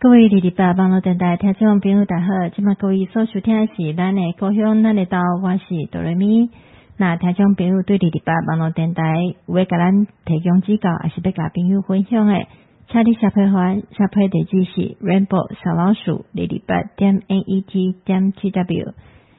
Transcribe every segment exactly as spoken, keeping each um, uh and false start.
各位二二八网络电台听众朋友大家好，今麦各位所收听的是咱的故乡咱的岛，我是哆来咪。那听众朋友对二二八网络电台有要甲咱提供指教，还是要甲朋友分享的，请你下配环下配地址是 rainbow 小老鼠二二八点 net 点 tw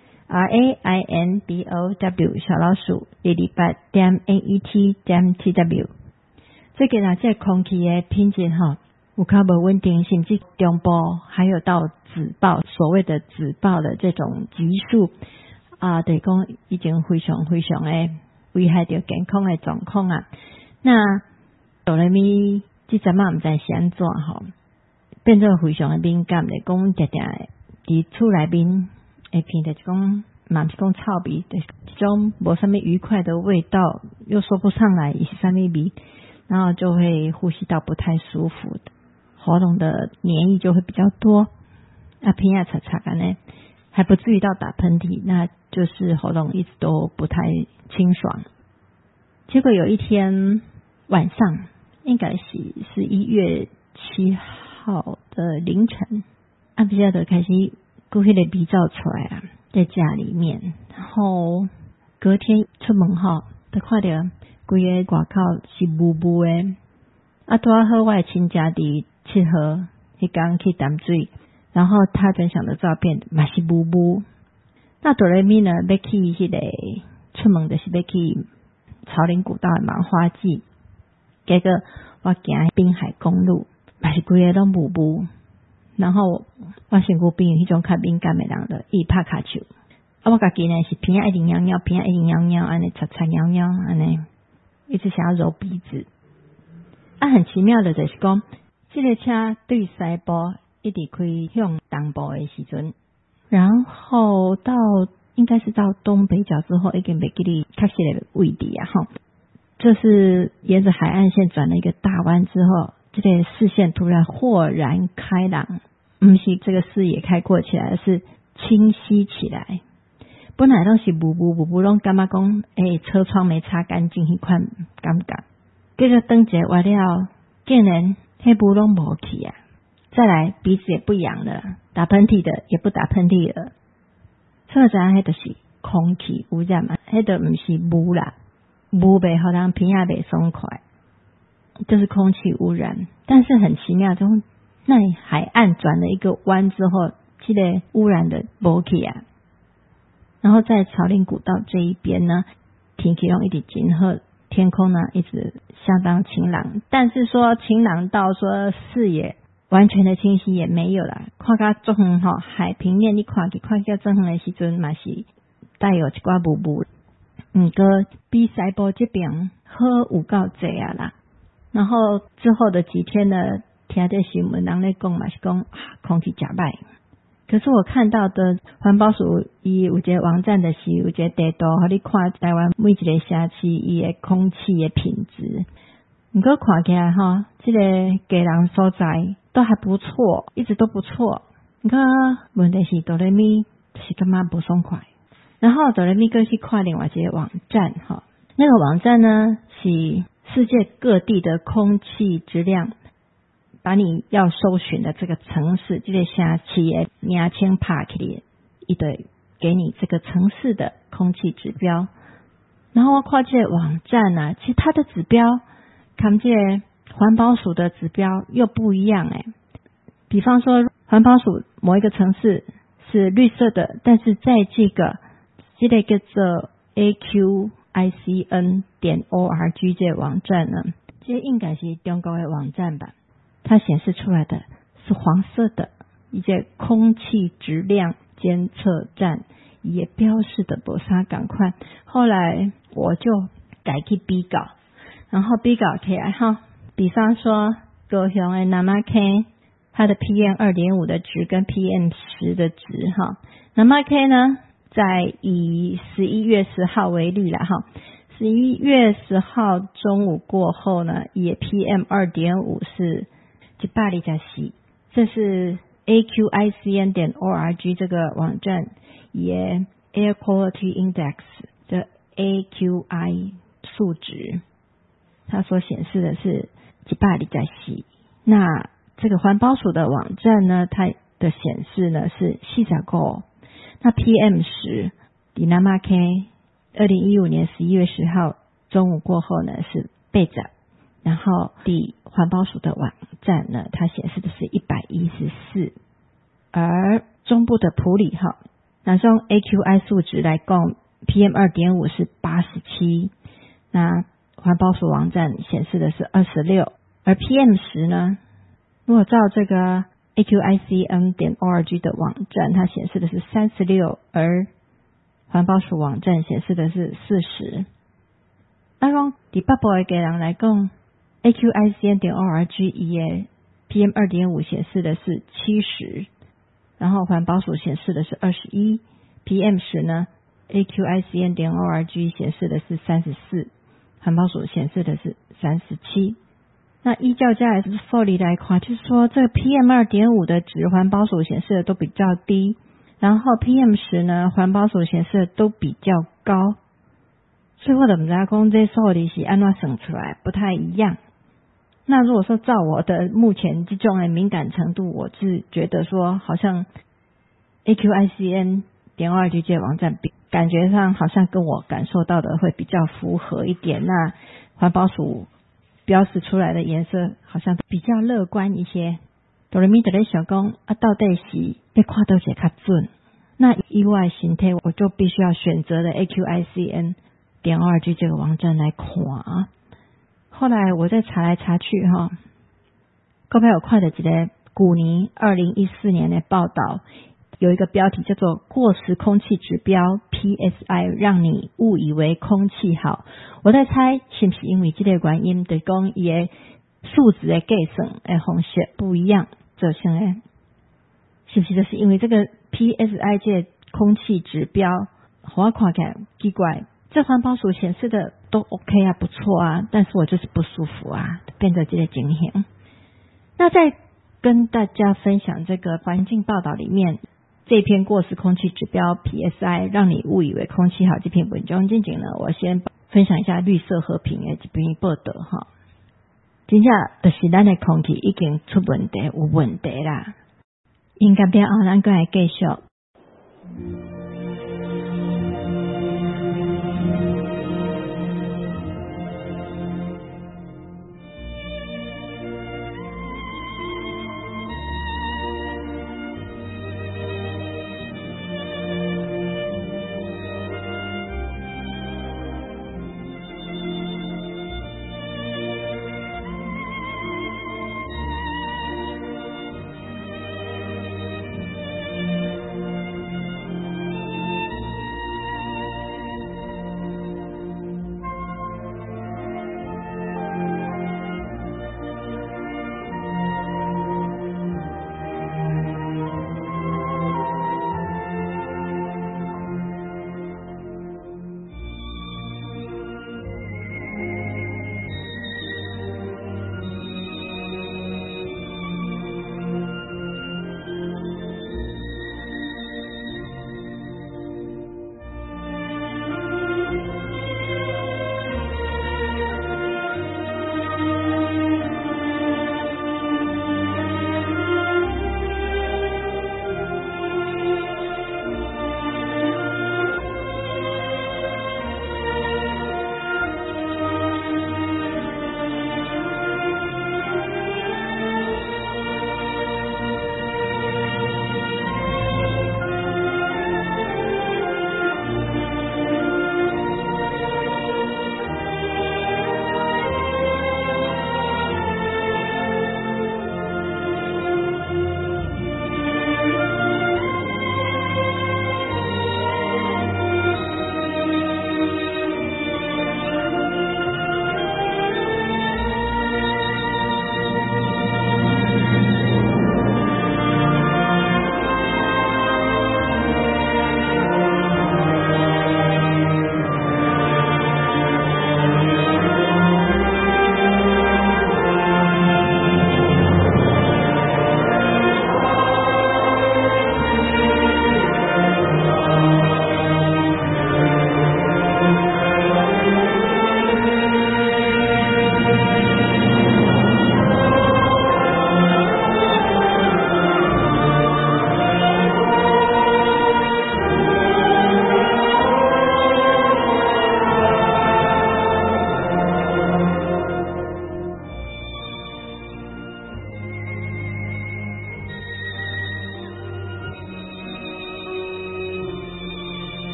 r a i n b o w 小老鼠二二八点 net 点 tw。最近啊，这空气的品质哈。有较无稳定，甚至中部还有到紫爆，所谓的紫爆的这种级数啊，就是讲已经非常非常的危害到健康的状况啊。那哆来咪这阵嘛唔知是安怎吼，变做非常的敏感的，讲定定的伫厝内面会闻到一种，嘛毋是讲臭味，就是一种无啥物愉快的味道，又说不上来是啥物味，然后就会呼吸道不太舒服的。喉咙的黏液就会比较多，啊，偏呀擦擦干呢，还不至于到打喷嚏，那就是喉咙一直都不太清爽。结果有一天晚上，应该是十一月七号的凌晨，啊，比较的开始故迄个鼻罩出来啊，在家里面，然后隔天出门后，就看到规个外口是雾雾的，啊，拄好我的亲家伫七号迄天去淡水，然后他分享的照片嘛是雾雾。那哆来咪呢要去迄个出门就是要去草林古道的芒花季，结果我行滨海公路嘛是规个拢雾雾，然后我身躯边有迄种较敏感的人了，伊拍卡手，啊我家己呢是鼻啊一直痒痒，鼻啊一直痒痒，安尼擦擦痒痒，安尼一直想要揉鼻子。啊，很奇妙的就是讲。这个车对西部一直开向东部的时阵，然后到应该是到东北角之后，已经袂记哩确实的位置啊哈。这是沿着海岸线转了一个大弯之后，这个视线突然豁然开朗，不是这个视野开阔起来，是清晰起来。本来都是雾雾雾雾，拢感觉讲，诶，车窗没擦干净，迄款感觉。结果等者完了，竟然。黑布拢无去啊！再来鼻子也不痒了，打喷嚏的也不打喷嚏了。这知影迄就是空气污染嘛，迄都毋是雾啦，雾袂互人鼻仔袂爽快，这是空气污染。但是很奇妙，从那海岸转了一个弯之后，这个污染的无去啊。然后在草林古道这一边呢，天气拢一直真好。天空呢一直相当晴朗，但是说晴朗到说视野完全的清晰也没有啦。看到足远吼，海平面你看去看到足远的时阵嘛是带有一寡雾雾，毋过比西部这边好有够济啊啦。然后之后的几天呢，听这新闻人咧讲嘛是讲、啊、空气真歹。可是我看到的环保署伊有一个网站的是有一个地图，互你看台湾每一个城市伊的空气的品质。不过看起来哈，这个家人所在都还不错，一直都不错。不过问题是哆来咪是感觉不爽快。然后哆来咪又去看另外一个网站哈，那个网站呢是世界各地的空气质量。把你要搜寻的这个城市，这个城市的名称拍起来，伊就给你这个城市的空气指标。然后我看这个网站啊，其实它的指标，看这个环保署的指标又不一样诶。比方说，环保署某一个城市是绿色的，但是在这个这个叫做 A Q I C N 点 O R G 这个网站呢，这应该是中国的网站吧。它显示出来的是黄色的一些空气质量监测站，也标示的不啥赶快。后来我就改去比较，然后比较起来哈，比方说高雄的南马溪，它的 P M 二点五 的值跟 P M 十 的值哈，南马溪呢，在以十一月十号为例啦哈。十一月十号中午过后呢，也 P M 二点五 是一百二十四，这是 A Q I C N 点 O R G 这个网站也 Air Quality Index 的 A Q I 数值，它所显示的是一百二十四。那这个环保署的网站呢，它的显示呢是四十五，那 P M 十 迪纳马 K 二零一五年十一月十号中午过后呢是八十，然后第环保署的网站呢，它显示的是一百一十四，而中部的埔里哈，那用 A Q I 数值来讲 P M 二点五 是八十七，那环保署网站显示的是二十六，而 P M 十 呢，如果照这个 A Q I C N 点 org 的网站，它显示的是三十六，而环保署网站显示的是四十。那讲在北部的家人来讲 ，A Q I C N 点 org 伊的 P M 二点五 显示的是七十，然后环保署显示的是二十一 ，P M 十 呢 ，A Q I C N 点 org 显示的是三十四，环保署显示的是三十七。那依较加 S 数理来看，就是说这个 P M 二点五 的值环保署显示的都比较低，然后 P M 十 呢，环保署显示的都比较高，所以我都不知道说这数理是按怎算出来不太一样。那如果说照我的目前这种的敏感程度，我是觉得说好像 A Q I C N 点 org 这网站比感觉上好像跟我感受到的会比较符合一点，那环保署标示出来的颜色好像比较乐观一些。哆来咪就在想讲啊，到底是要看到些较准？那意外形态我就必须要选择的 A Q I C N 点 org 这个网站来看。后来我再查来查去哈，刚才有看到一个古尼二零一四年的报道，有一个标题叫做过时空气指标 P S I 让你误以为空气好。我在猜是不是因为这个原因，就是讲伊的数值的计算的方式不一样，造成的是不是就是因为这个 P S I 这个空气指标我看起来奇怪，这环保署显示的都 OK 啊，不错啊，但是我就是不舒服啊，变成这个情形。那在跟大家分享这个环境报道里面这篇过时空气指标 P S I 让你误以为空气好这篇文章，进行呢我先分享一下绿色和平的这篇报道哈。真正就是咱的空气已经出问题，有问题啦，应该变后咱再来继续。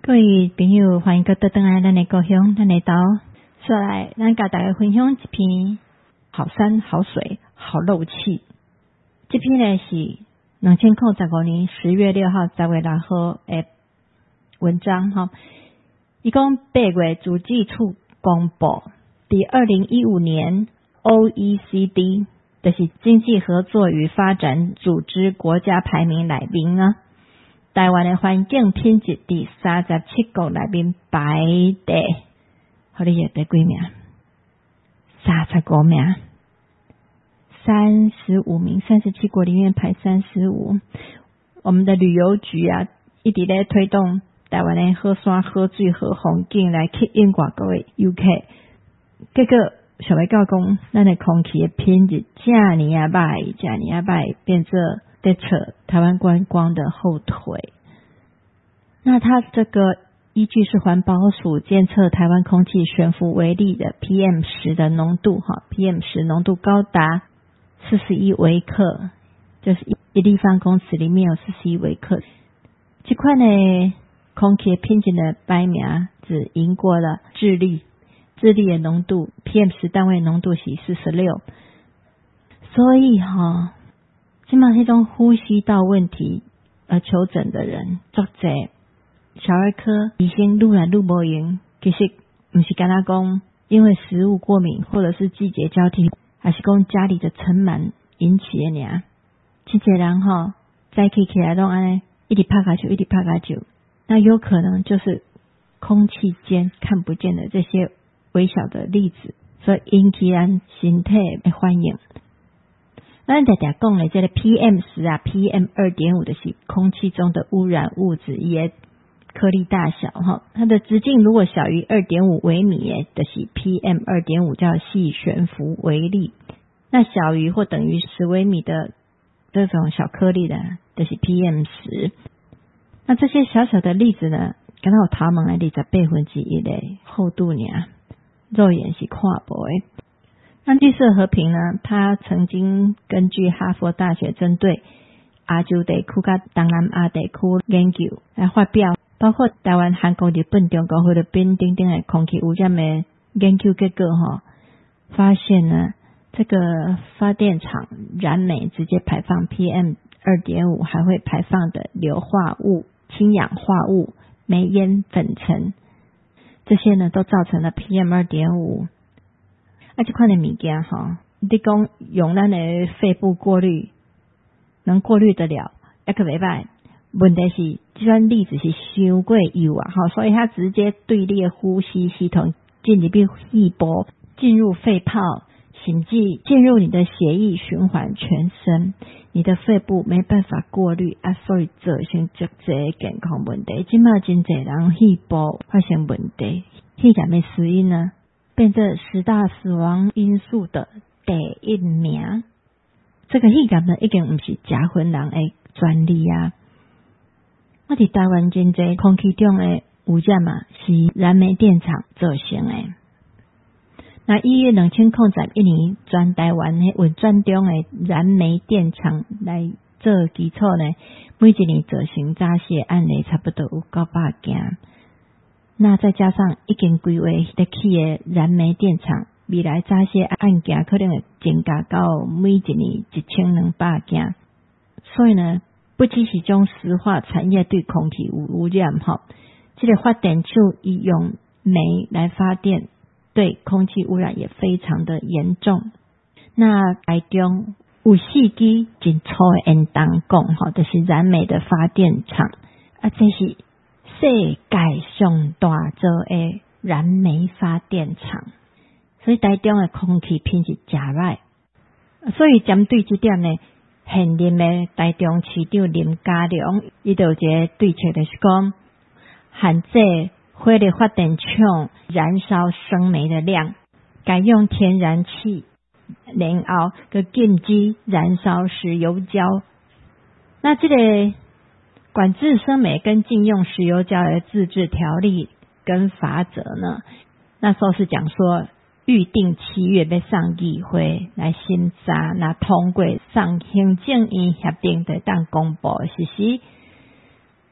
各位朋友，欢迎各位登来咱的故乡，咱的岛。说来，咱甲大家分享一篇好山好水好漏气。这篇呢是二千零十五年十月六号、十月六号的文章哈。一共八月主计处公布，第二零一五年 O E C D 就是经济合作与发展组织国家排名内面啊。台湾的环境品质第三十七国内面排第，好你也第几名？三十五名，三十五名，三十七国里面排三十五。我们的旅游局啊，一直在推动台湾的好山好水好风景来吸引外国的游客。结果想要告讲，咱的空气的品质这么啊歹，这么啊歹，变作在扯台湾观光的后腿。那它这个依据是环保署监测台湾空气悬浮微粒的 P M 十 的浓度哈 ，P M 十 浓度高达四十一微克，就是一立方公尺里面有四十一微克。这块呢，空气品质的排名只赢过了智利，智利的浓度 P M 十 单位浓度是四十六，所以哈。起码这种呼吸道问题而求诊的人作者小儿科医生愈来愈无用，其实不是跟他讲因为食物过敏或者是季节交替，还是讲家里的尘螨引起的呢。这些人哈早起起来都安一直拍卡球一直拍卡球，那有可能就是空气间看不见的这些微小的粒子所引起咱身体的反应。咱常常讲的这个 P M 十 啊 P M 二点五 就是空气中的污染物质也颗粒大小哈，它的直径如果小于 二点五 微米诶，就是 P M 二点五 叫细悬浮微粒。那小于或等于十微米的这种小颗粒的就是 P M 十。那这些小小的粒子呢，刚好它们的二十八分之一的厚度呢，肉眼是看不诶。那绿色和平呢，他曾经根据哈佛大学针对亚洲地区跟东南亚地区研究来发表，包括台湾、韩国、日本、中国、菲律宾等等的空气污染的研究结果哈，发现呢，这个发电厂燃煤直接排放 P M 二点五， 还会排放的硫化物、氢氧化物、煤烟、粉尘，这些呢都造成了 P M 二点五。啊，这款的物件哈，你讲用咱的肺部过滤，能过滤得了，也可袂歹。问题是，这款粒子是伤过幼啊，哈，所以它直接对你的呼吸系统进入肺部，进入肺泡，甚至进入你的血液循环全身，你的肺部没办法过滤啊，所以造成足侪健康问题。即马真侪人肺部发生问题，肺炎的死因呢？变成十大死亡因素的第一名。这个肺炎呢，已经不是假婚人的专利啊！我伫台湾真侪空气中的污染啊，是燃煤电厂造成的。那以二零零一年全台湾的运转中的燃煤电厂来做基础呢，每一年造成早泄案例差不多有九百件。那再加上已经规划得起的燃煤电厂，未来早些案件可能会增加到每一年一千两百件。所以呢，不只是种石化产业对空气有污染哈，这个发电厂以用煤来发电，对空气污染也非常的严重。那台中有四支真粗的烟筒讲哈，就是燃煤的发电厂啊，这是世界上大座的燃煤发电厂，所以台中的空气品质真歹。所以针对这点呢，现任的台中市长林佳龙，伊就有一个对策，就是讲限制火力发电厂燃烧生煤的量，改用天然气，然后佮禁止燃烧石油焦。那这个管制生煤跟禁用石油焦的自治条例跟法则呢，那时候是讲说预定七月要上议会来审查，那通过上行政院协定的当公布实施。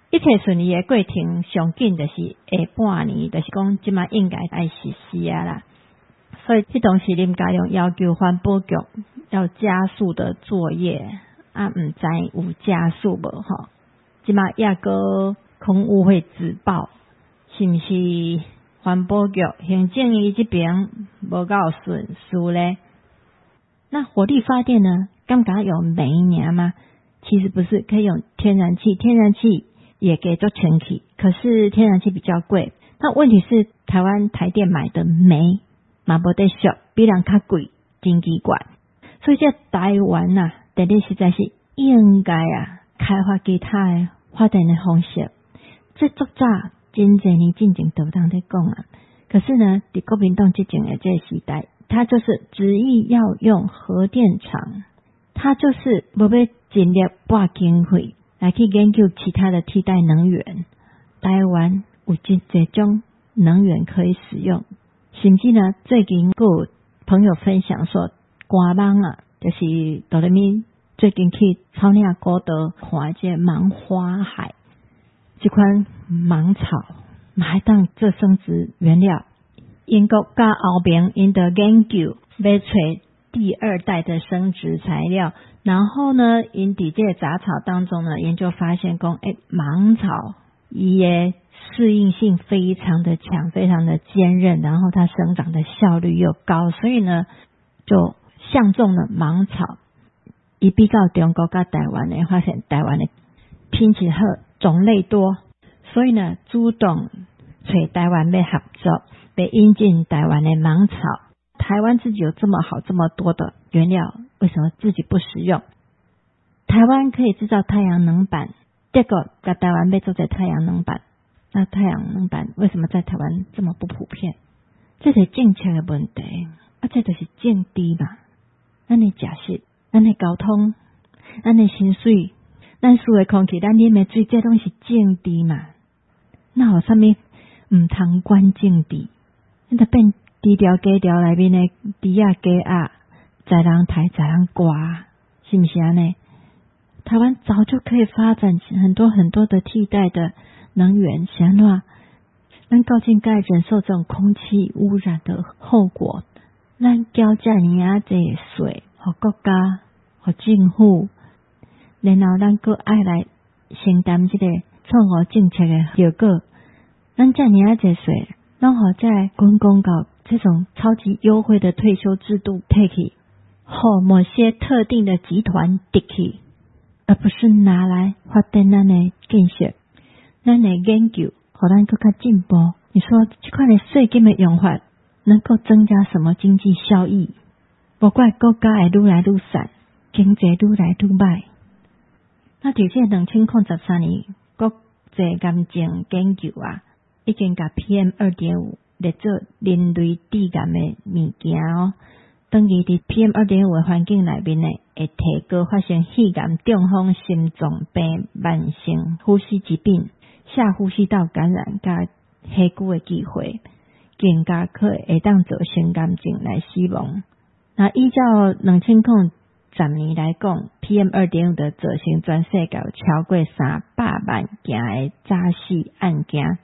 一切顺利的过程上紧就是下半年，就是讲即马应该爱实施啊啦。所以迄当时林佳龙要求环保局要加速的作业，啊，毋知有加速无吼？即马也个空污会自爆，是毋是环保局行政院这边无够顺速咧？那火力发电呢？敢敢有煤年吗？其实不是，可以用天然气，天然气也给做前提，可是天然气比较贵。那问题是台湾台电买的煤嘛无得俗，比人较贵，真奇怪。所以这台湾啊，电力实在是应该啊开发其他的发电的方式。这作早真侪年进前都当在讲啊，可是呢，伫国民党执政的这个时代，他就是执意要用核电厂，他就是无要尽力拨经费来去研究其他的替代能源。台湾有真侪种能源可以使用，甚至呢，最近有朋友分享说，官网啊，就是哆来咪最近去草嶺古道看这芒花海，这款芒草还当做生殖原料。英国甲后边因的研究要找第二代的生殖材料，然后呢，因伫这个杂草当中呢，研究发现讲，诶，芒草伊的适应性非常的强，非常的坚韧，然后它生长的效率又高，所以呢，就相中了芒草。伊比较中国甲台湾呢，发现台湾的品质好，种类多，所以呢，主动找台湾要合作，要引进台湾的芒草。台湾自己有这么好这么多的原料，为什么自己不使用？台湾可以制造太阳能板，结果在台湾被做在太阳能板，那太阳能板为什么在台湾这么不普遍？这是政策的问题，啊，这就是政治嘛。咱的食食，咱的交通，咱的薪水，咱输的空气，咱啉的水，这拢是政治嘛。那有啥物唔通管政治？那就变低调低调内面的低啊低啊，在人抬在人刮，是不是啊呢？台湾早就可以发展很多很多的替代的能源，是安怎？咱究竟该忍受这种空气污染的后果？咱交这尼啊这税，互国家、互政府，然后咱阁爱来承担这个错误政策的结果。咱这尼啊这税，拢互在公共搞这种超级优惠的退休制度配去，互某些特定的集团得去，而不是拿来发展咱的建设、咱的研究，互咱更加进步。你说这款的税金的用法能够增加什么经济效益？不怪国家会愈来愈散，经济愈来愈歹。那伫这二千零十三年，国际癌症研究啊，已经把 P M 二点五 列做人类致癌的物件哦。等于伫 P M 二点五 的环境内面呢，会提高发生肺癌、中风、心脏病、慢性呼吸疾病、下呼吸道感染甲黑骨的机会，更加可会当造成癌症来死亡。那依照二千零十年来讲 ，P M 二点五 的造成全世界有超过三百万件的早死案件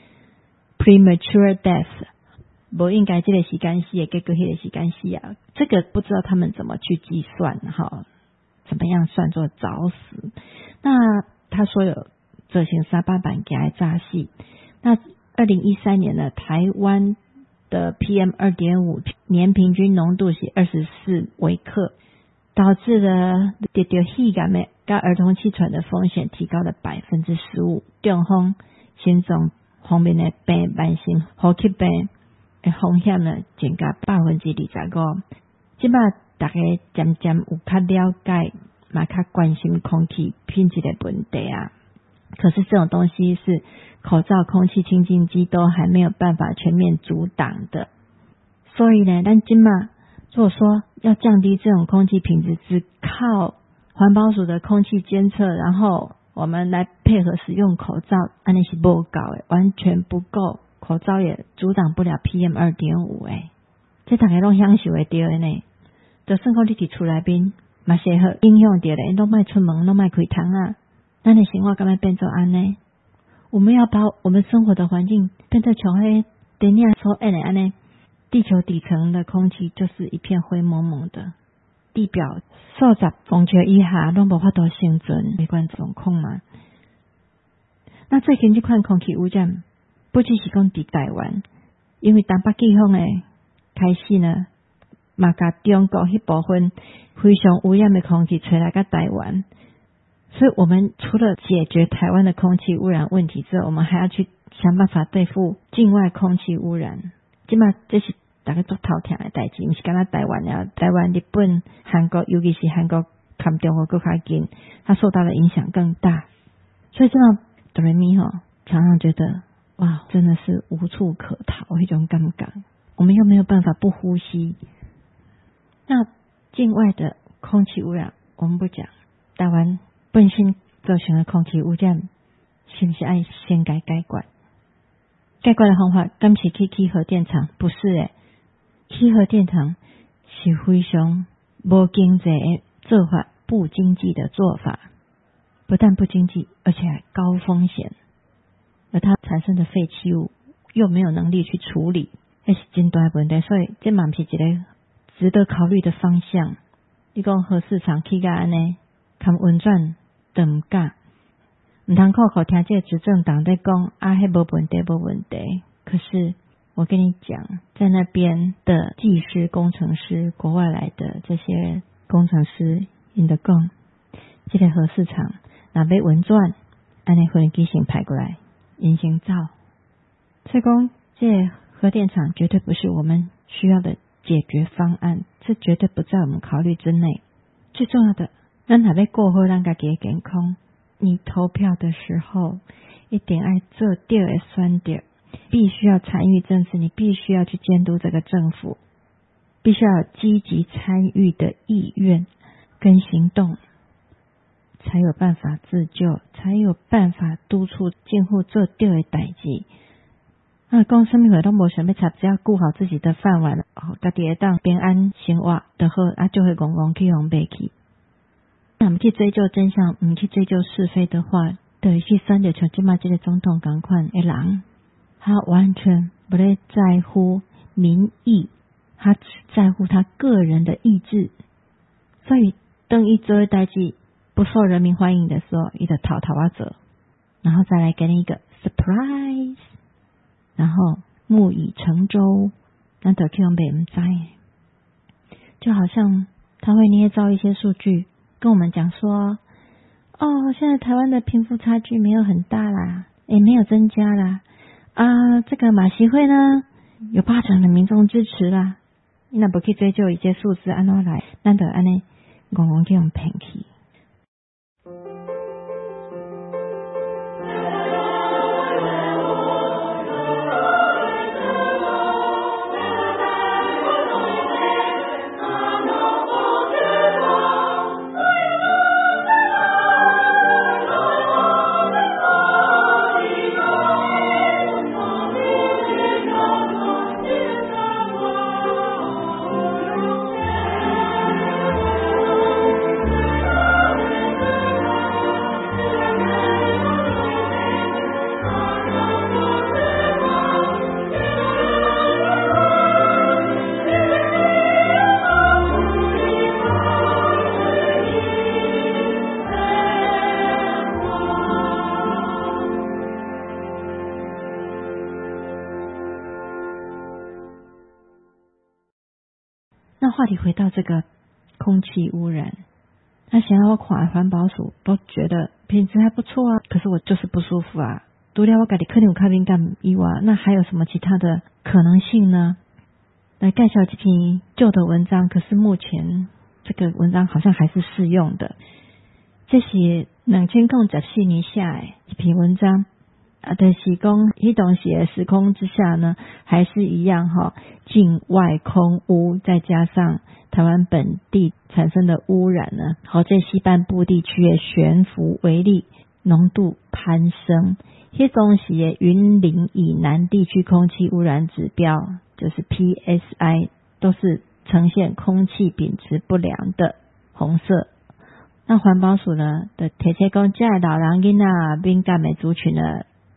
（premature death）。不应该这个时间死的，结果那个时间死啊！这个不知道他们怎么去计算哈？怎么样算作早死？那他说有造成三百万件的早死。那二零一三年呢，台湾的 P M 二点五 年平均浓度是二十四微克，导致了得到肺癌的跟儿童气喘的风险提高了百分之十五，中风、心脏方面的病、慢性呼吸病的风险呢，增加百分之二十五。即摆大家渐渐有较了解，嘛较关心空气品质的问题啊。可是这种东西是口罩、空气清净机都还没有办法全面阻挡的。所以呢，咱今嘛如果说要降低这种空气品质，只靠环保署的空气监测，然后我们来配合使用口罩，安尼是不够的，完全不够。口罩也阻挡不了 P M 二点五 诶，这大家拢享受会到的呢。就算讲你伫厝内边，嘛适合影响到的，拢莫出门，拢莫开窗啊。咱的生活敢要变做安尼？ 我们要把我们生活的环境变得像黑电影所演的安尼，地球底层的空气就是一片灰蒙蒙的，地表数十公尺以下都无法度生存，没关状况嘛。那最近这款空气污染不只是讲伫台湾，因为东北季风的开始呢，嘛甲中国迄部分非常污染的空气吹来到台湾，所以我们除了解决台湾的空气污染问题之后，我们还要去想办法对付境外空气污染。即嘛这是大家做头疼的代志，不是敢若台湾了，台湾、日本、韩国，尤其是韩国比中国更较近，它受到的影响更大。所以这样哆来咪吼，常常觉得哇，真的是无处可逃，一种感觉。我们又没有办法不呼吸。那境外的空气污染我们不讲，台湾本身造成的空气污染，是不是要先改解决？解决的方法，敢是去起核电厂？不是诶，起核电厂是非常无经济的做法，不经济的做法，不但不经济，而且还高风险，而它产生的废弃物又没有能力去处理，那是真大的问题。所以这嘛不是一个值得考虑的方向。你讲核市场起甲安尼，看运转都唔敢，唔通靠靠听这执政党在讲啊，迄无问题，无问题。可是我跟你讲，在那边的技师、工程师，国外来的这些工程师，因得讲，这个核市场若要运转，安尼飞机先派过来，因先走。所以讲，这个核电厂绝对不是我们需要的解决方案，这绝对不在我们考虑之内。最重要的，咱若要过好咱家己的健康，你投票的时候一定要做对的选择，必须要参与政治，你必须要去监督这个政府，必须要有积极参与的意愿跟行动，才有办法自救，才有办法督促政府做对的代志。啊，讲什么话都无想要插，只要顾好自己的饭碗，哦，家己会当平安生活就好，啊，就会戆戆去往北去。那么去追究真相，唔去追究是非的话，就去选择像即马这个总统同款的人，他完全不会在乎民意，他只在乎他个人的意志。所以当他做的代志不受人民欢迎的时候，他就逃逃啊走，然后再来给你一个 surprise。然后木已成舟，那得去用北唔知，就好像他会捏造一些数据跟我们讲说，哦，现在台湾的贫富差距没有很大啦，也没有增加啦，啊，这个马习会呢有八成的民众支持啦，那不去追究一些数字按怎来，那得安尼戆戆去用骗去。那话题回到这个空气污染，那想要我看环保署都觉得品质还不错啊，可是我就是不舒服啊。除了我自己可能有较敏感以外，那还有什么其他的可能性呢？来介绍这篇旧的文章，可是目前这个文章好像还是适用的。这是两千零十四年下的一篇文章。啊，但是讲迄当时的时空之下呢，还是一样哈，境外空污再加上台湾本地产生的污染呢，好在西半部地区的悬浮微粒浓度攀升，迄当时的云林以南地区空气污染指标就是 P S I 都是呈现空气品质不良的红色。那环保署呢的提出讲，这老人囡仔敏感的族群呢，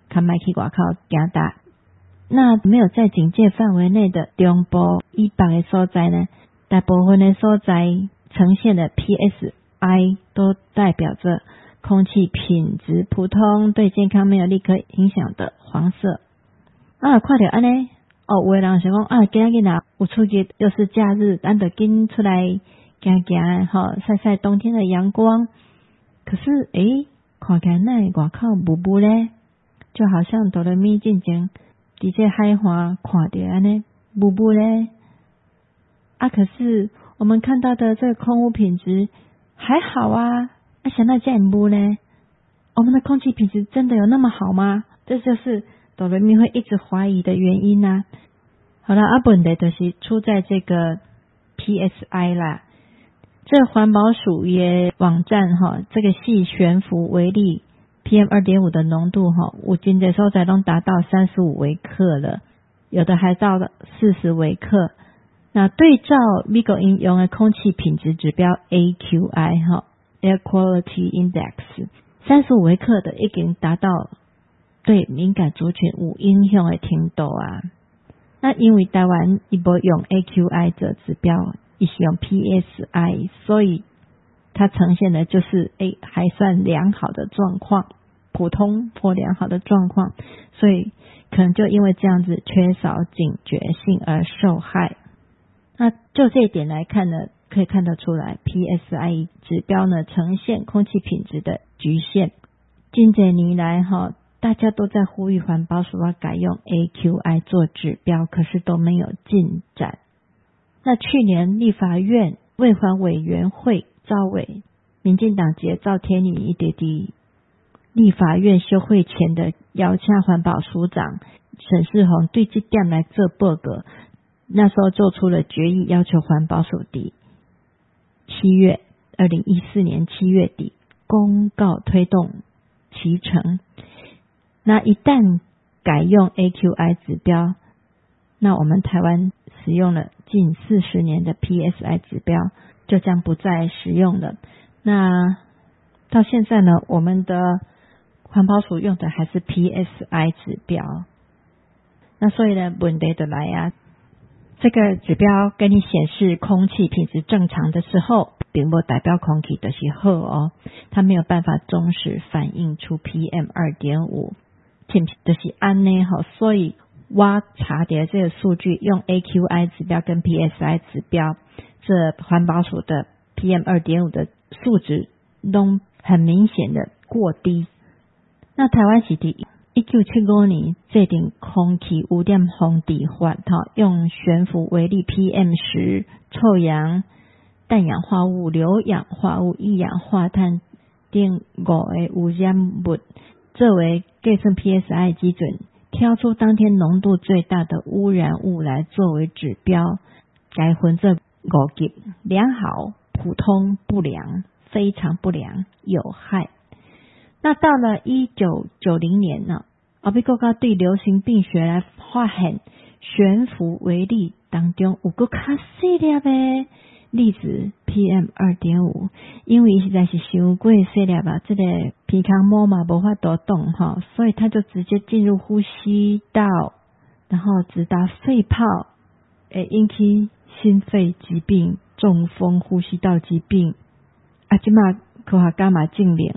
较莫去外口行大。那没有在警戒范围内的中部以北的所在呢，大部分的所在呈现的 P S I 都代表着空气品质普通，对健康没有立刻影响的黄色。啊，看到安尼，哦，有的人想讲啊，今日若有出去，又是假日，咱就紧出来行行，吼，晒晒冬天的阳光。可是，诶，看起来那外口雾雾咧，就好像哆来咪进前伫这海华看到安尼雾雾咧。啊，可是我们看到的这个空污品质还好啊，啊，想到这样雾呢？我们的空气品质真的有那么好吗？这就是哆来咪会一直怀疑的原因啊。好了，啊，问题就是出在这个 P S I 啦。这环保署也网站哈，这个细悬浮微粒 P M 二点五 的浓度哈，有真的所在都达到三十五微克了，有的还到了四十微克。那对照美国应用的空气品质指标 A Q I 哈 Air Quality Index 三十五微克的已经达到对敏感族群有影响的程度啊。那因为台湾伊无用 A Q I 这指标，伊是用 P S I， 所以它呈现的就是诶还算良好的状况，普通或良好的状况，所以可能就因为这样子缺少警觉性而受害。那就这一点来看呢，可以看得出来 P S I 指标呢呈现空气品质的局限。近几年来哈，大家都在呼吁环保署要改用 A Q I 做指标，可是都没有进展。那去年立法院卫环委员会召委，民进党籍赵天宇一直伫立法院休会前的邀请环保署长沈世宏对这点来做报告。那时候做出了决议，要求环保署底七月二零一四年七月底公告推动其成。那一旦改用 A Q I 指标，那我们台湾使用了近四十年的 P S I 指标就将不再使用了。那到现在呢，我们的环保署用的还是 P S I 指标。那所以呢，问题就来啊，这个指标给你显示空气品质正常的时候，并不代表空气就是好哦，它没有办法忠实反映出 P M 二点五， 就是安呢吼。所以我查的这个数据，用 A Q I 指标跟 P S I 指标，这环保署的 P M 二点五 的数值都很明显的过低。那台湾是第一九七五年制定空气污染防治法，用悬浮微粒 P M 十、臭氧、氮氧化物、硫氧化物、一氧化碳等五个污染物作为计算 P S I 基准，挑出当天浓度最大的污染物来作为指标，该分这五级：良好、普通、不良、非常不良、有害。那到了一九九零年呢，啊，美国家对流行病学来发现，悬浮微粒当中有个较细粒的粒子 P M 二点五， 因为实在是伤过细粒吧，这个鼻腔膜嘛无法度动哈，所以它就直接进入呼吸道，然后直达肺泡，会引起心肺疾病、中风、呼吸道疾病。啊，即马科学家嘛证明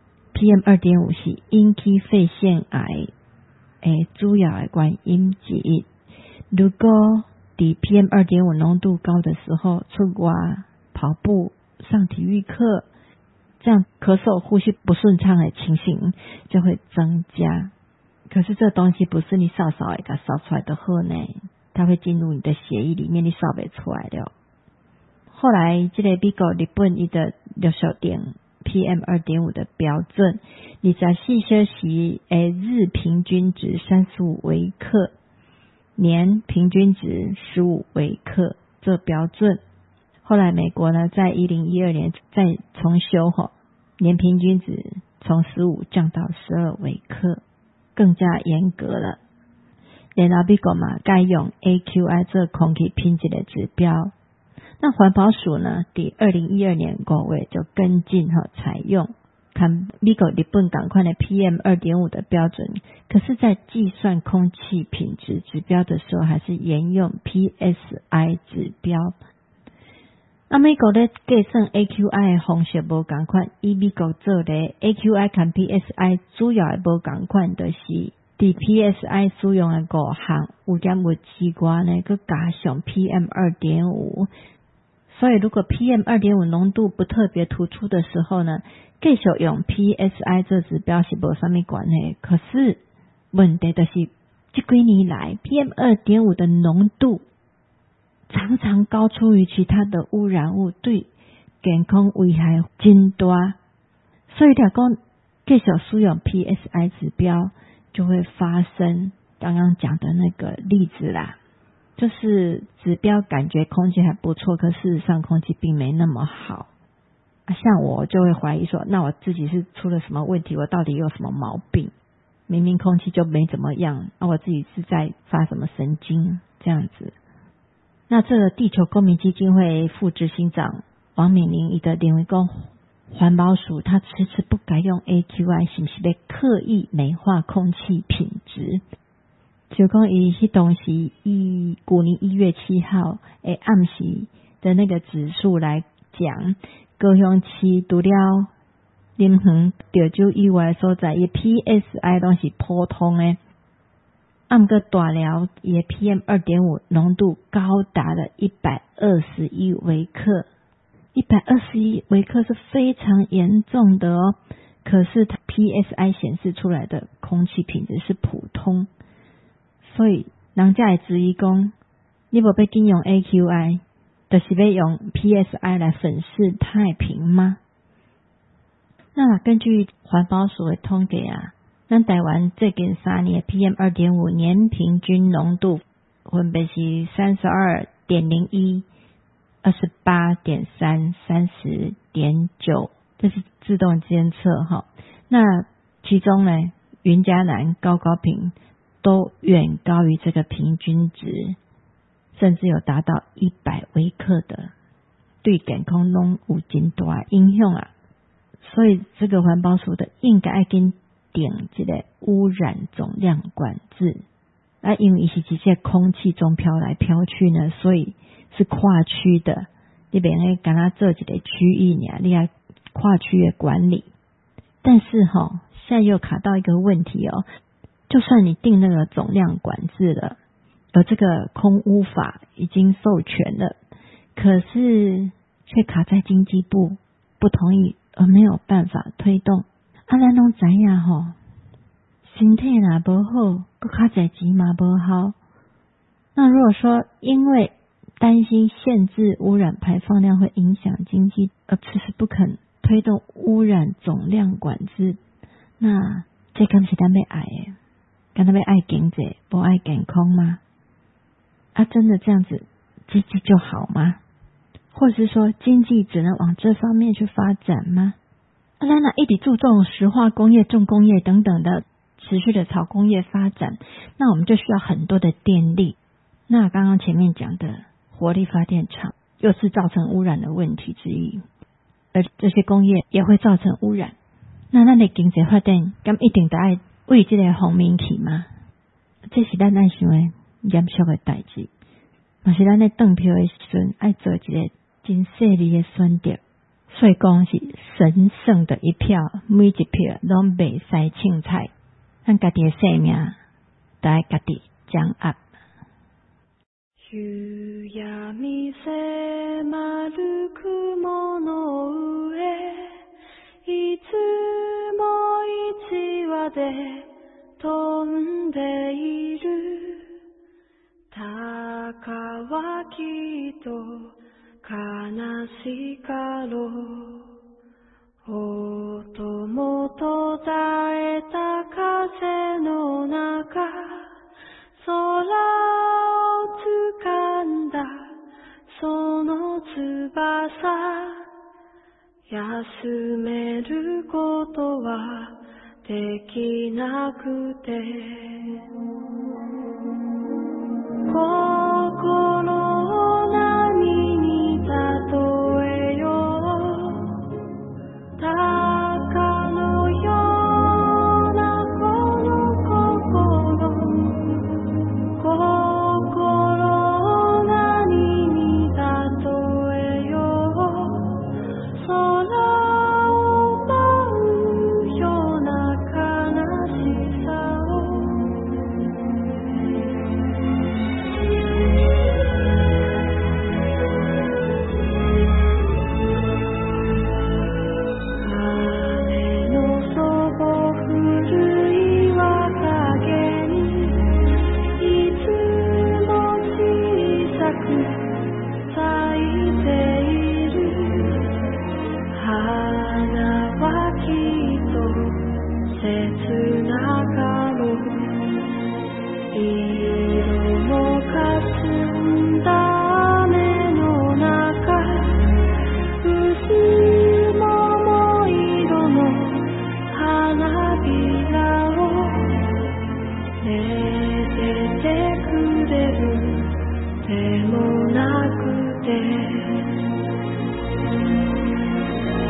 P M 二点五 是引起肺腺癌诶主要的原因之一。如果在 P M 二点五 浓度高的时候出外跑步、上体育课，这样咳嗽、呼吸不顺畅的情形就会增加。可是这东西不是你扫扫一个扫出来的好呢，它会进入你的血液里面，你扫不出来的。后来这个美国、日本伊的接受定 P M 二点五 的标准，二十四小时诶日平均值三十五微克，年平均值十五微克这标准。后来美国呢，在一零一二年再重修后，年平均值从十五降到十二微克，更加严格了。然后美国嘛，改用 A Q I 这空气品质的指标。那环保署呢，第二零一二年五月就跟进哈，采用看美国、日本同款的 P M 二点五 的标准，可是在计算空气品质指标的时候，还是沿用 P S I 指标。啊，美国咧计算 A Q I 的方式无同款，以美国做咧 A Q I 跟 P S I 主要的无同款，就是伫 P S I 使用的五项有点物之外呢，佮加上 P M 二点五。所以如果 P M 二点五 浓度不特别突出的时候呢，继续用 P S I 这指标是无啥物关系。可是问题就是这几年来 P M 二点五 的浓度常常高出于其他的污染物，对健康危害真大。所以如果继续使用 P S I 指标，就会发生刚刚讲的那个例子啦。就是指标感觉空气还不错，可事实上空气并没那么好。啊，像我就会怀疑说，那我自己是出了什么问题？我到底有什么毛病？明明空气就没怎么样，那、啊、我自己是在发什么神经？这样子。那这个地球公民基金会副执行长王敏玲一个认为说，环保署他迟迟不改用 A Q I， 是不是在刻意美化空气品质？就讲伊迄当时以去年一月七号诶暗时的那个指数来讲，高雄市除了林园潮州以外的所在，伊 P S I 都是普通诶。暗个大寮伊 P M 二点五 浓度高达了一百二十一微克，一百二十一微克是非常严重的哦。可是它 P S I 显示出来的空气品质是普通。所以人家会质疑说，你无要紧用 A Q I， 就是要用 P S I 来粉饰太平吗？那根据环保署的统计啊，咱台湾最近三年 P M 二点五 年平均浓度分别是 三十二点零一、二十八点三、三十点九，这是自动监测哈。那其中呢，云嘉南、高高屏都远高于这个平均值，甚至有达到一百微克的，对健康拢有真大影响啊！所以这个环保署的应该要跟定这个污染总量管制啊，因为伊是直接空气中飘来飘去呢，所以是跨区的，你别个跟他做一个区域呢，你要跨区的管理。但是哈、哦，现在又卡到一个问题哦。就算你定那个总量管制了，而这个空污法已经授权了，可是却卡在经济部不同意，而没有办法推动。啊，咱拢知影吼，身体若无好，搁较侪钱嘛无好。那如果说因为担心限制污染排放量会影响经济，而迟迟不肯推动污染总量管制，那这敢是咱要爱的？敢他要爱经济，不爱健康吗？啊，真的这样子经济就好吗？或者是说经济只能往这方面去发展吗？啊，咱若一直注重石化工业、重工业等等的持续的草工业发展，那我们就需要很多的电力。那刚刚前面讲的火力发电厂又是造成污染的问题之一，而这些工业也会造成污染。那咱的经济发展，敢一定得爱为这个方面去吗？这是咱爱想的严肃的代志，嘛是咱在投票的时阵爱做一个真细腻的选择。所以讲是神圣的一票，每一票拢袂使凊彩，咱家己的生命，得爱家己掌握。 夕闇迫る雲の上、いつも一羽で飛んでいる。鷹はきっと悲しかろう。音も途絶えた風の中、空を掴んだその翼、休めることはできなくて、心を波に例えよう。高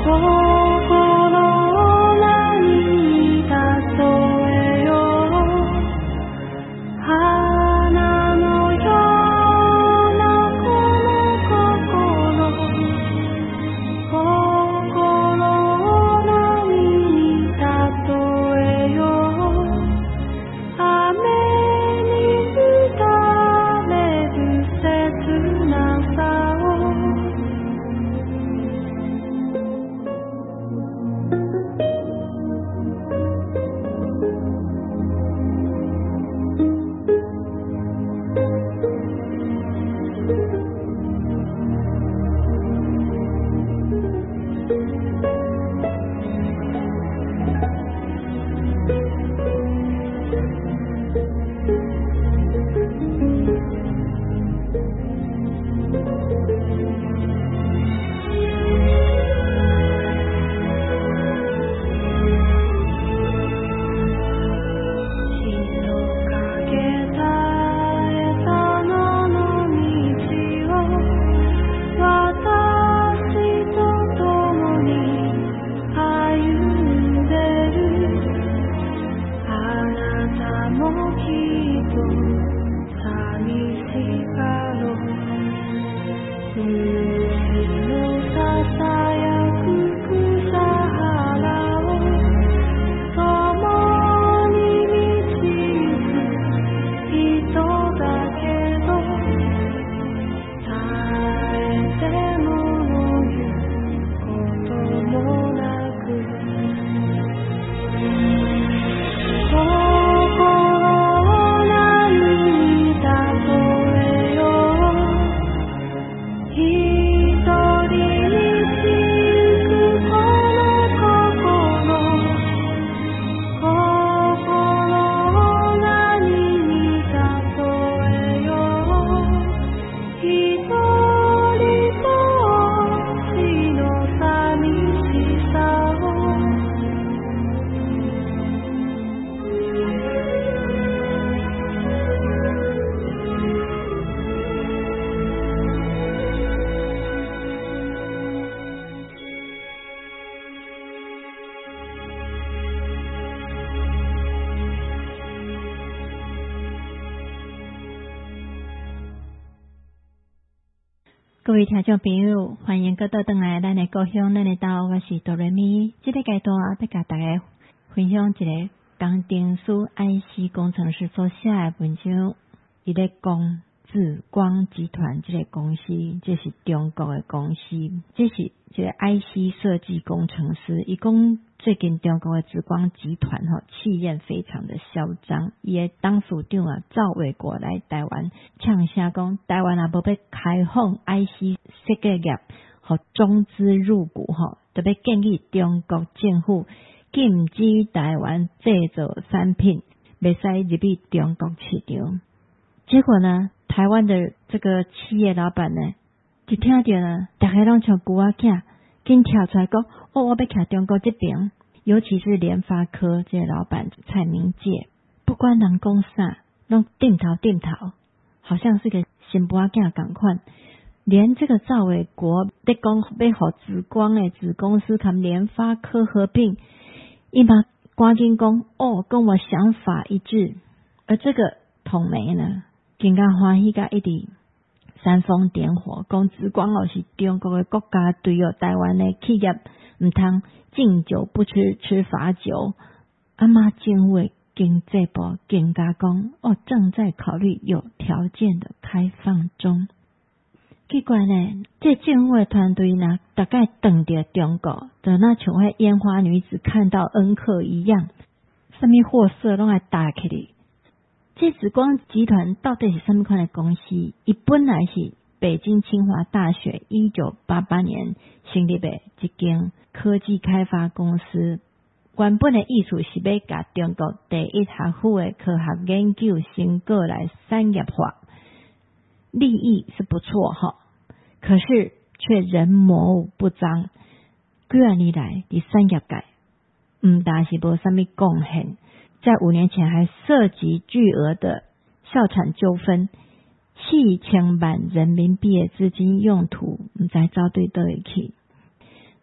各位听众朋友，欢迎各位回来咱的故乡，咱的岛，我是哆瑞咪。这个阶段要甲大家分享一个工程师I C工程师所写的文章，伊咧讲紫光集团这个公司，这是中国的公司，这是这个 I C 设计工程师。伊讲最近中国的紫光集团吼气焰非常的嚣张，伊的董事长啊赵伟国来台湾呛声讲，台湾也无要开放 I C 设计业，互中资入股吼，特别建议中国政府禁止台湾制造产品袂使入去中国市场。结果呢，台湾的这个企业老板呢，一听到呢，大家拢像牛仔囝，紧跳出来讲，哦，我要徛中国这边。尤其是联发科这个老板蔡明介，不管人讲啥，拢点头点头，好像是个新牛仔囝同款。连这个赵伟国在讲要互紫光的子公司跟联发科合并，伊嘛赶紧讲，哦，跟我想法一致。而这个统媒呢，更加欢喜甲一直煽风点火，讲紫光哦是中国的国家队哦，台湾的企业唔通敬酒不吃吃罚酒。阿妈政府经济部更加讲，哦，正在考虑有条件的开放中。奇怪呢，这政府的团队呢，大概等着中国，就那像迄烟花女子看到恩客一样，什么货色拢爱打起来。这紫光集团到底是什么款的公司？伊本来是北京清华大学一九八八年成立的一间科技开发公司，原本的意思是要甲中国第一学府的科学研究成果来产业化，利益是不错哈，可是却人模不张。几啊年来，伫产业界唔但是无什么贡献，在五年前还涉及巨额的校产纠纷，四千万人民币的资金用途唔知走对倒去。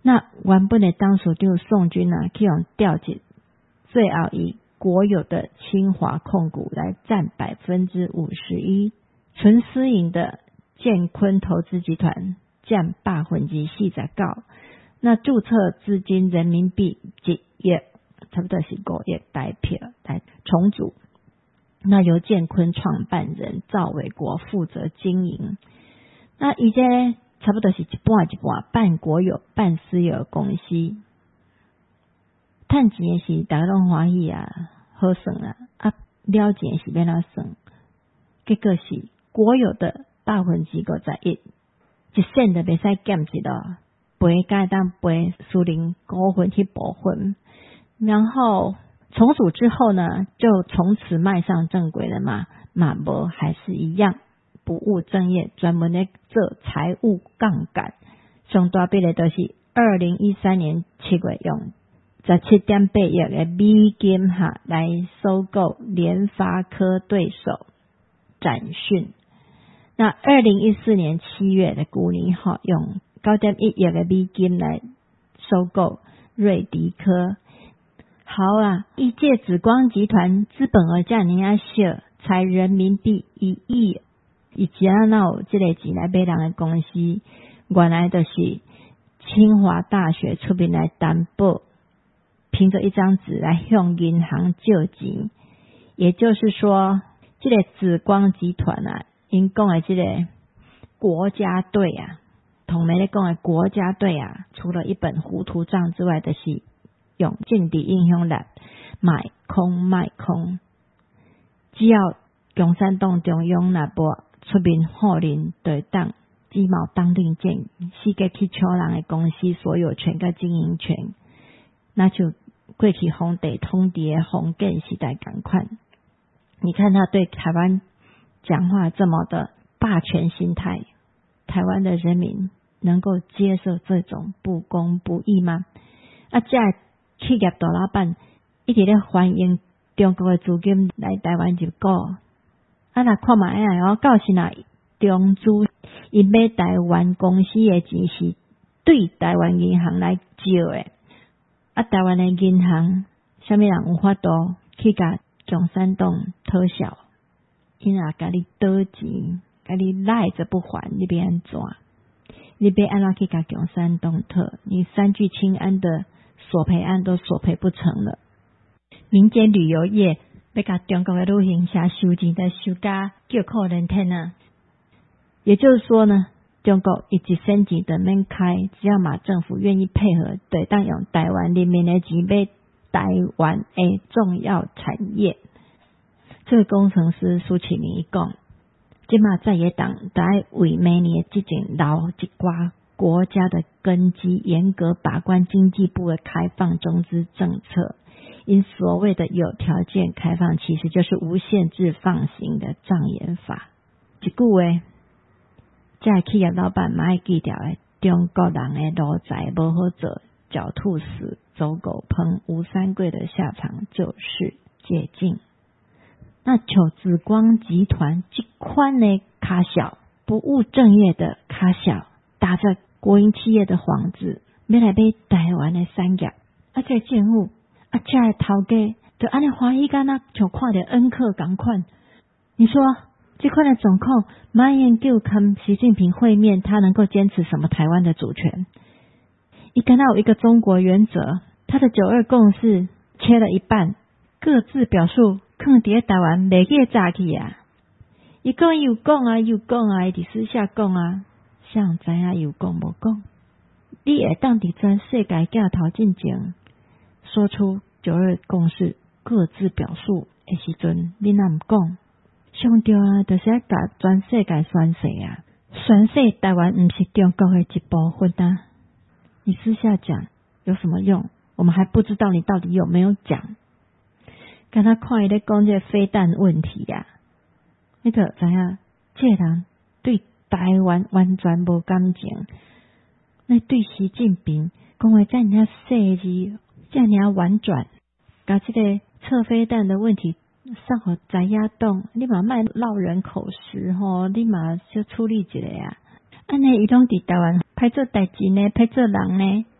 那原本的当属长宋军啊，去用调集，最后以国有的清华控股来占百分之五十一，纯私营的建坤投资集团占百分之四十九。那注册资金人民币一亿，差不多是五亿台币来重组。那由建坤创办人赵伟国负责经营。那伊这差不多是一半一半，半国有半私有公司。赚钱的是大家拢欢喜啊，好算啦。啊，了钱是要哪算？结果是国有的百分之五十一，一仙都袂使减一咯，赔该当赔苏宁股份去部分。然后重组之后呢，就从此迈上正轨了嘛，嘛无还是一样不务正业，专门咧做财务杠杆。上大笔的都是二零一三年七月用十七点八亿的美金哈来收购联发科对手展讯。那二零一四年七月的股年哈用九点一亿的美金来收购瑞迪科。好啊，一介紫光集团资本额这么啊小，才人民币一亿，以及啊那有这个钱来买人的公司，原来就是清华大学出面来担保，凭着一张纸来向银行借钱。也就是说，这个紫光集团啊，因讲的这个国家队啊，同类咧讲的国家队啊，除了一本糊涂账之外，就是用政治影响力买空卖空。只要共产党中央若无出面护人，就当鸡毛当令箭，世界去抢人的公司所有权跟经营权，那就过去皇帝统治的封建时代同款。你看他对台湾讲话这么的霸权心态，台湾的人民能够接受这种不公不义吗？啊，这企业大老板一直咧欢迎中国的资金来台湾入股，啊，若看卖啊，哦，到时若中资因买台湾公司的钱是对台湾银行来借的，啊，台湾的银行啥物人有法度去甲共产党讨小，因若甲你倒钱，甲你赖着不还，你要安怎？你要安怎去甲共产党讨？你三聚氰胺的索赔案都索赔不成了。民间旅游业要甲中国的旅行社收钱，在收甲叫可怜天啊！也就是说呢，中国一级升级的免开，只要马政府愿意配合，对当用台湾人民的钱买台湾的重要产业。这个工程师苏启明一讲，即马在野党在为每年这种老一寡国家的根基，严格把关经济部的开放中资政策。因所谓的有条件开放，其实就是无限制放行的障眼法。一句话，这企业老板嘛要记住的，中国人的路财不好做，狡兔死，走狗烹，吴三桂的下场就是借镜。那求紫光集团这款的卡小，不务正业的卡小，打着国营企业的幌子，要来买台湾的产业，啊，这政府啊，这头家就安尼欢喜干那，像看到恩客同款。你说这款的总控马英九跟习近平会面，他能够坚持什么台湾的主权？一跟他有一个中国原则，他的九二共识切了一半，各自表述放伫台湾袂记早去啊！伊讲有讲啊，有讲啊，伊伫私下讲啊，谁知影有讲无讲？你会当伫全世界镜头进前说出九二共识，各自表述的时阵，你若毋讲，上对啊，就是要甲全世界宣誓啊！宣誓台湾毋是中国的一部分啊！你私下讲有什么用？我们还不知道你到底有没有讲。跟他看伊咧讲这飞弹问题啊，你就知影这人对台湾完全无感情。那对习近平讲话遮尔细致，遮尔婉转，把这个测飞弹的问题送互在野党，你嘛莫落人口实吼，你嘛小处理一下啊。安尼伊拢伫台湾歹做代志呢，歹做人呢，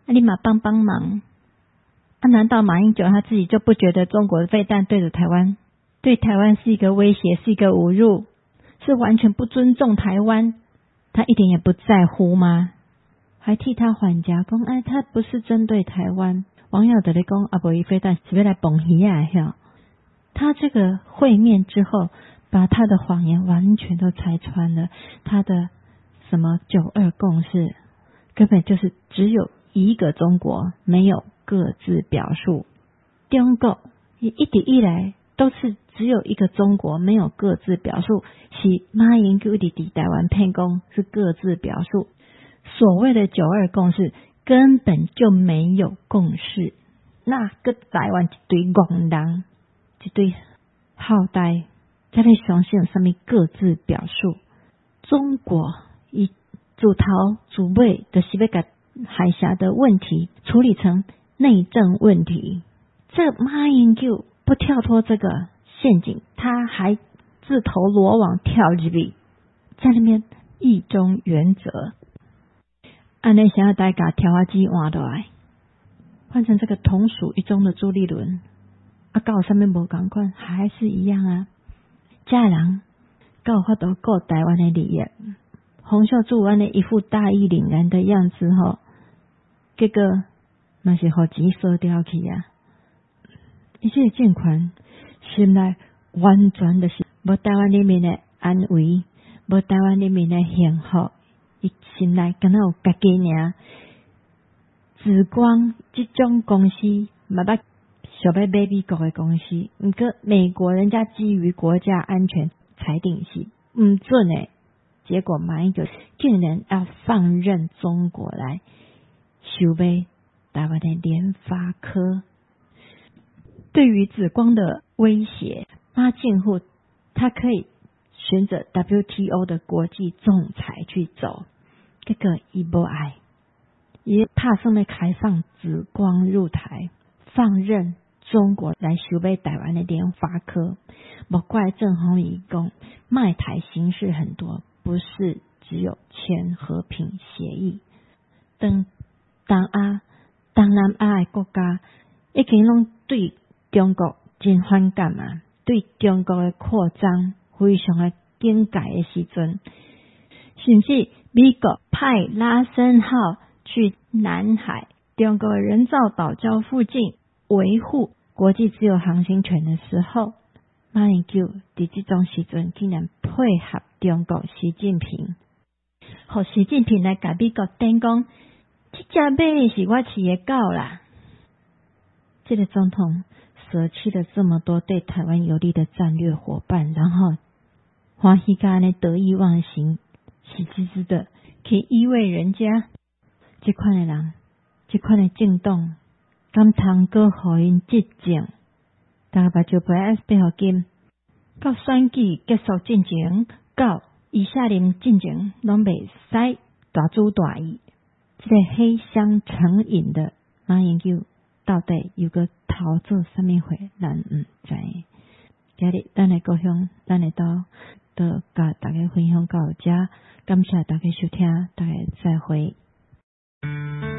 啊，你嘛帮帮忙。啊，难道马英九他自己就不觉得中国的飞弹对着台湾，对台湾是一个威胁，是一个侮辱，是完全不尊重台湾？他一点也不在乎吗？还替他还价，说哎，他不是针对台湾。网友在咧讲啊，无伊飞弹是要来蹦鱼啊！吓，他这个会面之后，把他的谎言完全都拆穿了。他的什么九二共识，根本就是只有一个中国，没有各自表述。中国一直以来都是只有一个中国，没有各自表述。是马英九伫伫台湾骗讲是各自表述。所谓的九二共识根本就没有共识，那个台湾一堆戆人，一堆好呆，在咧相信什么各自表述。中国以自头自尾就是要把海峡的问题处理成内政问题。这马英九不跳脱这个陷阱，他还自投罗网跳入去，在那边意中原则。按呢想要大家跳下机换落来，换成这个同属一中的朱立伦，啊，跟我上面无同款，还是一样啊。这人跟有法度顾台湾的利益，洪秀柱安尼一副大义凛然的样子吼，结果嘛是互钱烧掉去啊！伊这个政权心内完全就是无台湾人民的安危，无台湾人民的幸福。伊心内敢若有家己尔，紫光这种公司嘛捌想要买美国的公司，毋过美国人家基于国家安全裁定是毋准的，结果马英九竟然要放任中国来收买台湾的联发科。对于紫光的威胁，马政府他可以选择 W T O 的国际仲裁去走。这个伊无爱，也怕上面开放紫光入台，放任中国来收买台湾的联发科。莫怪郑弘仪讲卖台形式很多，不是只有签和平协议。当东亚、东南亚的国家已经拢对中国真反感嘛，对中国的扩张非常的警戒的时阵，甚至美国派拉森号去南海中国人造岛礁附近维护国际自由航行权的时候，马英九在这种时阵竟然配合中国习近平，和习近平来甲美国顶讲，这只马是我饲的狗啦。这个总统舍弃了这么多对台湾有利的战略伙伴，然后欢喜甲安尼得意忘形，喜滋滋的去依偎人家。这款的人，这款的政党，敢通阁互因执政？大家把就不爱背后金，到选举结束进前，到以下任进前，拢袂使大主大意。这个黑箱成瘾的马英九，到底有个逃做什么货，咱唔知。今日咱来高雄，咱来到都甲大家分享到这，感谢大家收听，大家再会。